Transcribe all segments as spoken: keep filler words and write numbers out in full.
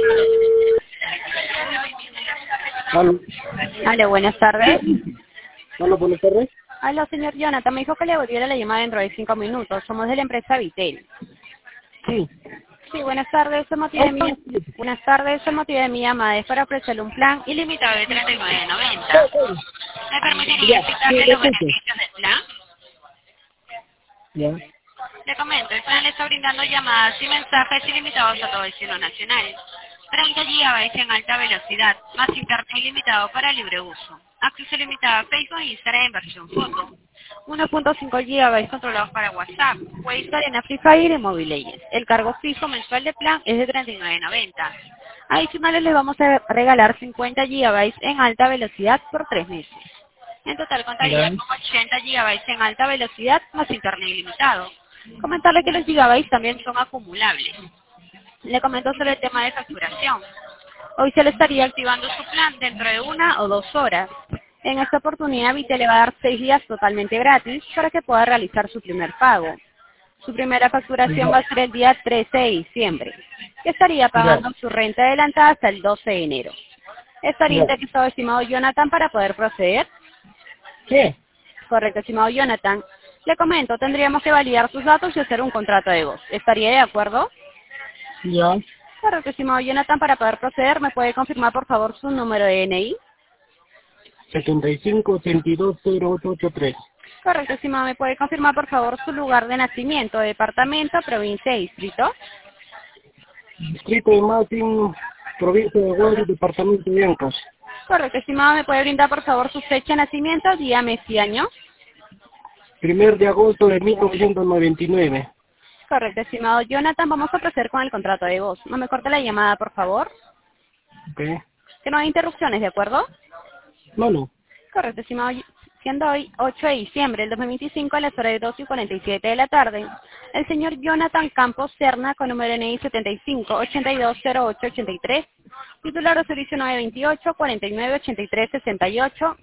Aló. Aló, buenas tardes. Aló, buenas tardes. Aló, señor Jonathan, me dijo que le volviera la llamada dentro de cinco minutos. Somos de la empresa Vitel. Sí. Sí, buenas tardes. El motivo de mi, buenas tardes. El motivo de mi llamada es para ofrecerle un plan ilimitado de treinta y nueve noventa. ¿Me permitiría Ya, sí, explicarle le los escucho. beneficios del plan? Ya. Le comento, el plan le está brindando llamadas y mensajes ilimitados a todo el cielo nacional. treinta gigabytes en alta velocidad, más internet ilimitado para libre uso. Acceso limitado a Facebook e Instagram en versión foto. uno punto cinco gigabytes controlados para WhatsApp, Waze, Arena, Free Fire y Mobile Legends. El cargo fijo mensual de plan es de treinta y nueve noventa. Adicionales les vamos a regalar cincuenta gigabytes en alta velocidad por tres meses. En total contaría Ya. con ochenta gigabytes en alta velocidad más internet ilimitado. Comentarle que los gigabytes también son acumulables. Le comento sobre el tema de facturación. Hoy se le estaría activando su plan dentro de una o dos horas. En esta oportunidad Vite le va a dar seis días totalmente gratis para que pueda realizar su primer pago. Su primera facturación va a ser el día trece de diciembre, que estaría Ya. pagando su renta adelantada hasta el doce de enero. ¿Estaría Ya. interesado, estimado Jonathan, para poder proceder? ¿Qué? Correcto, estimado Jonathan. Le comento, tendríamos que validar sus datos y hacer un contrato de voz. ¿Estaría de acuerdo? Ya. Correcto, estimado Jonathan, para poder proceder, ¿me puede confirmar, por favor, su número de N I? setenta y cinco ochenta y dos cero ocho ochenta y tres. Correcto, estimado, ¿me puede confirmar, por favor, su lugar de nacimiento, departamento, provincia y distrito? Distrito de Martín, provincia de Guayas, departamento de Ancas. Correcto, estimado, ¿me puede brindar, por favor, su fecha de nacimiento, día, mes y año? Primero de agosto de mil novecientos noventa y nueve. Correcto, estimado Jonathan, vamos a proceder con el contrato de voz. No me corte la llamada, por favor. Ok. Que no hay interrupciones, ¿de acuerdo? No, no. Correcto, estimado. Siendo hoy ocho de diciembre del dos mil veinticinco a las horas de dos y cuarenta y siete de la tarde, el señor Jonathan Campos Serna, con número N I setenta y cinco ochenta y dos cero ocho ochenta y tres, titular de servicio nueve veintiocho cuarenta y nueve ochenta y tres sesenta y ocho,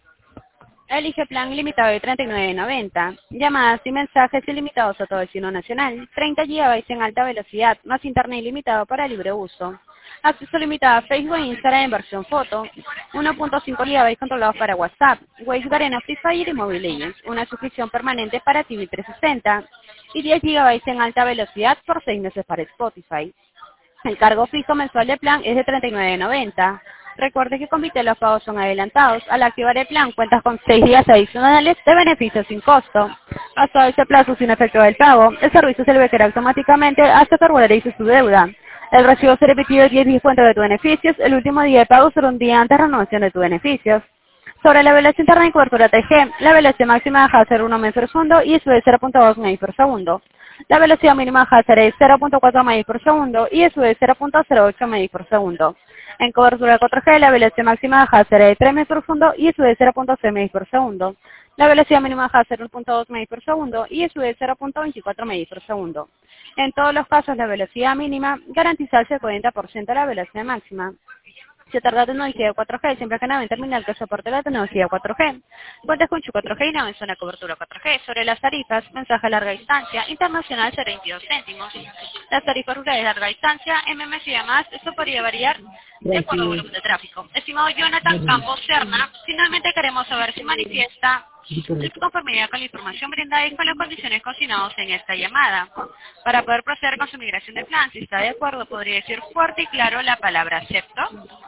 elige plan ilimitado de treinta y nueve noventa, llamadas y mensajes ilimitados a todo el destino nacional, treinta gigabytes en alta velocidad, más internet ilimitado para libre uso, acceso limitado a Facebook e Instagram en versión foto, uno punto cinco gigabytes controlados para WhatsApp, Waze, Arena, Free Fire y Mobile Legends, una suscripción permanente para T V trescientos sesenta y diez gigabytes en alta velocidad por seis meses para Spotify. El cargo fijo mensual del plan es de treinta y nueve noventa. Recuerde que con Vitel los pagos son adelantados. Al activar el plan cuentas con seis días adicionales de beneficios sin costo. Pasado ese plazo sin efecto del pago, el servicio se le requiere automáticamente hasta que regularice su deuda. El recibo será emitido diez días descuento de tus beneficios. El último día de pago será un día antes de renovación de tus beneficios. Sobre la velocidad interna de cobertura T G, la velocidad máxima deja de ser uno megabits por segundo y sube de cero punto dos megabits por segundo. La velocidad mínima deja de ser de cero punto cuatro megabits por segundo y sube de cero punto cero ocho megabits por segundo. En cobertura cuatro G, la velocidad máxima deja de ser de tres megabits por segundo y sube de cero punto seis megabits por segundo. La velocidad mínima deja de ser uno punto dos megabits por segundo y sube de cero punto veinticuatro megabits por segundo. En todos los casos, la velocidad mínima garantizarse el cuarenta por ciento de la velocidad máxima. Se tarda tecnología cuatro G, siempre que nave en terminal que soporte la tecnología cuatro G. Cuenta con cuatro G y nave en zona de cobertura cuatro G. Sobre las tarifas, mensaje a larga distancia, internacional cero punto veintidós céntimos. Las tarifas rurales de larga distancia, M M S y demás, esto podría variar de acuerdo al Tranquilo. volumen de tráfico. Estimado Jonathan Campos Serna, finalmente queremos saber si manifiesta su conformidad con la información brindada y con las condiciones consignadas en esta llamada. Para poder proceder con su migración de plan, si está de acuerdo, podría decir fuerte y claro la palabra acepto.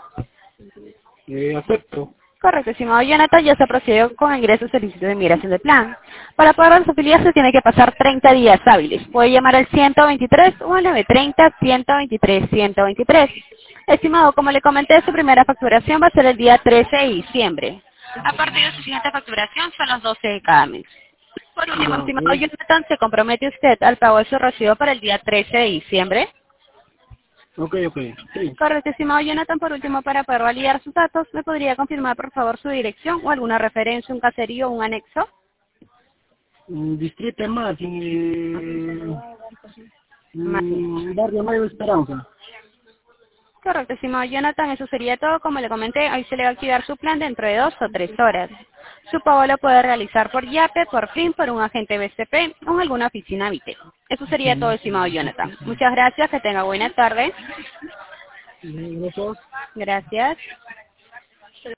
Eh, acepto. Correcto, estimado Jonathan, ya se procedió con el ingreso de solicitud de migración de plan. Para poder desafiliarse tiene que pasar treinta días hábiles. Puede llamar al ciento veintitrés o al nueve treinta, ciento veintitrés, ciento veintitrés. Estimado, como le comenté, su primera facturación va a ser el día trece de diciembre. A partir de su siguiente facturación son los doce de cada mes. Por último, Ya, ok. estimado Jonathan, ¿se compromete usted al pago de su recibo para el día trece de diciembre? Ok, ok. Sí. Correcto, estimado Jonathan, por último, para poder validar sus datos, ¿me podría confirmar, por favor, su dirección o alguna referencia, un caserío o un anexo? Mm, Distrito de Martín, eh, Martín. mm, Barrio Mayo Esperanza. Correcto, estimado Jonathan, eso sería todo. Como le comenté, hoy se le va a activar su plan dentro de dos o tres horas. Su pago lo puede realizar por YAPE, por F I M, por un agente B C P o en alguna oficina Vitel. Eso sería todo, estimado Jonathan. Muchas gracias, que tenga buena tarde. Gracias. Gracias.